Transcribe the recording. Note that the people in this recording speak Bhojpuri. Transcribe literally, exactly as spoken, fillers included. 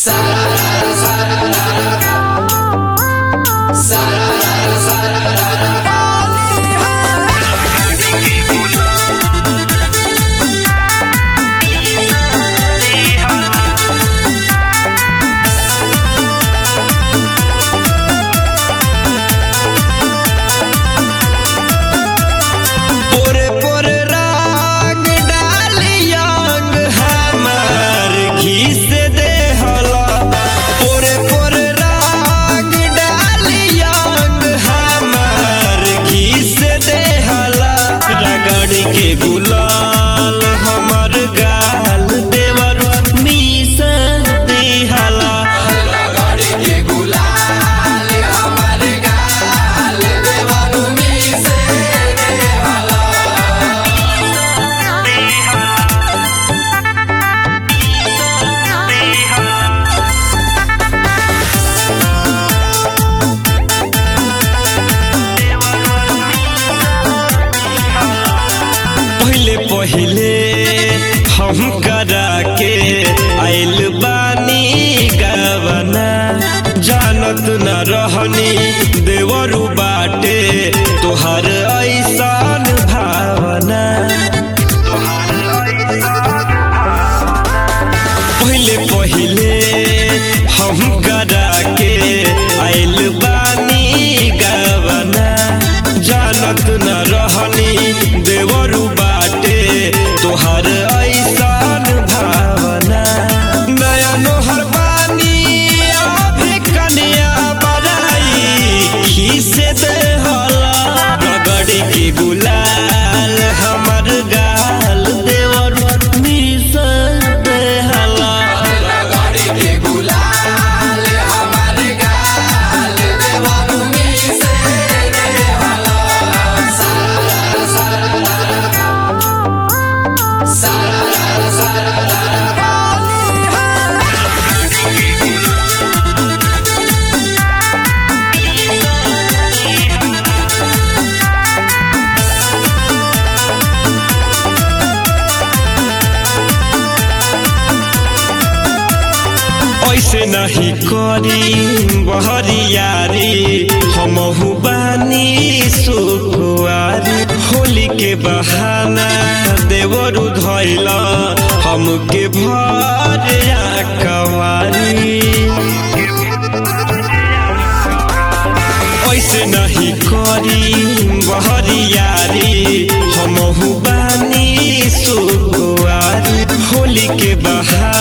के गुलाल हमर गाल देवर मीस देहला गाड़ी के गुलाल हमर गाल देवर मीस देहला पहले पहले हम करा के आइल बानी गवना जानत न रहनी देवरु बाटे तोहर ऐसान भावना पहले पहले हम करा के आइल बानी गवना जानत न रहनी देवरु बाटे तोहर ऐसान भावना नया नोहर बानी अभी कन्या बड़ाई खीसे देहला रगड़ी के गुलाल हमर गाल देवरु मीस देहला गाड़ी के गुलाल हमर गाल देवर मीस देहला ऐसे नहीं करी बहरियारी हमहु बानी सुखुआरी होली के बहाना देवरु धैला हमके भर कवारी ऐसे नहीं करी बहरियारी हमहु बानी सुखुआरी होली के बहाना